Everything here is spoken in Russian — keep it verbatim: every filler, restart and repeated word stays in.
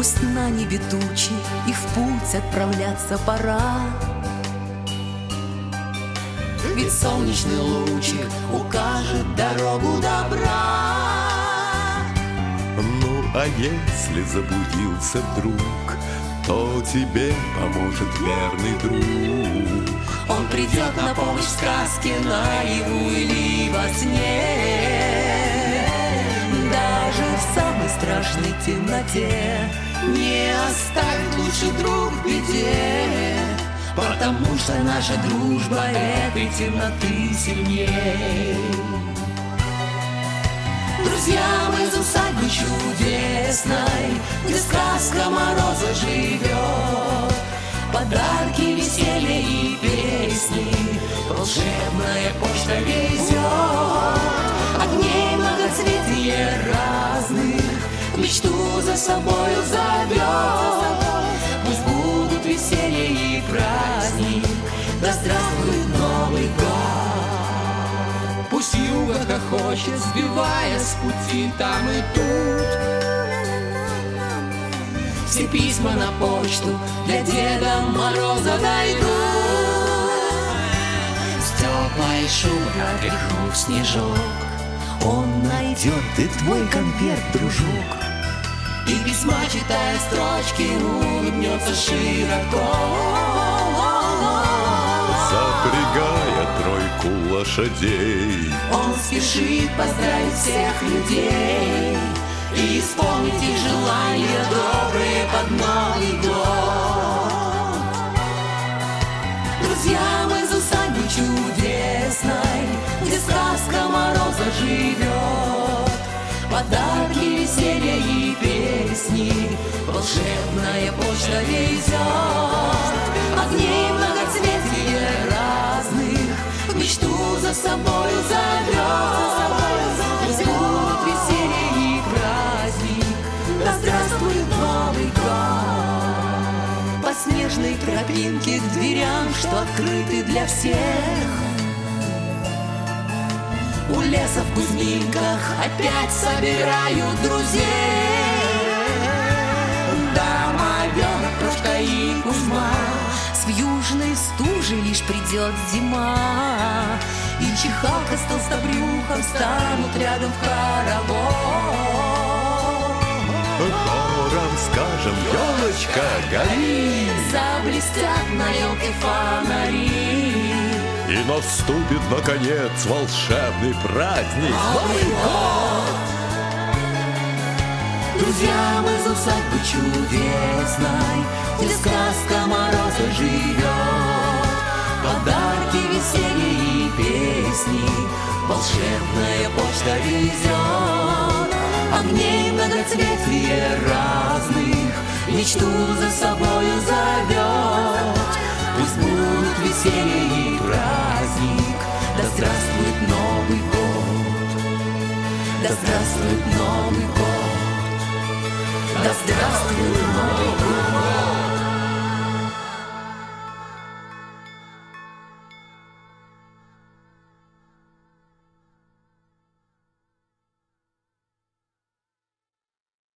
Пусть на небе тучи, и в путь отправляться пора. Ведь солнечный лучик укажет дорогу добра. Ну, а если заблудился вдруг, то тебе поможет верный друг. Он придет на помощь в сказке, наяву или во сне. Даже в самой страшной темноте не оставит лучший друг в беде, потому что наша дружба этой темноты сильней. Друзья, мы из усадьбы чудесной, где сказка Мороза живет. Подарки, веселье и песни волшебная почта везет. Огней многоцветие разных мечту за собою зовет. Пусть будут веселье и праздник, да здравствует Новый год. Пусть юга хохочет, сбивая с пути там и тут. Все письма на почту для Деда Мороза дойдут. С теплой шубой отряхнув снежок, он найдет и твой конверт, дружок. И письма, читая строчки, улыбнется широко. Запрягая тройку лошадей, он спешит поздравить всех людей и исполнить их желания добрые под Новый год. Друзья, мы из усадьбы чудесной, где сказка Мороза живет. Подарки, веселье и песни волшебная почта везет. Огней многоцветие разных мечту за собою зовет. Пусть будут веселье и праздник, да здравствует Новый год. По снежной тропинке к дверям, что открыты для всех, у леса в Кузьминках опять собирают друзей. Домовенок, Прошка и Кузьма, с южной стужи лишь придет зима, и Чехалка с Толстобрюхом станут рядом в хоровод. хором скажем: елочка, гори! Заблестят на елке фонари, и наступит, наконец, волшебный праздник Новый год! Друзья, мы из усадьбы чудесной, где сказка Мороза живет. Подарки, веселье и песни волшебная почта везет. Огней многоцветие разных мечту за собою зовет. Пусть будут веселье и праздник, да здравствует Новый год. Да здравствует Новый год. Да здравствует Новый год.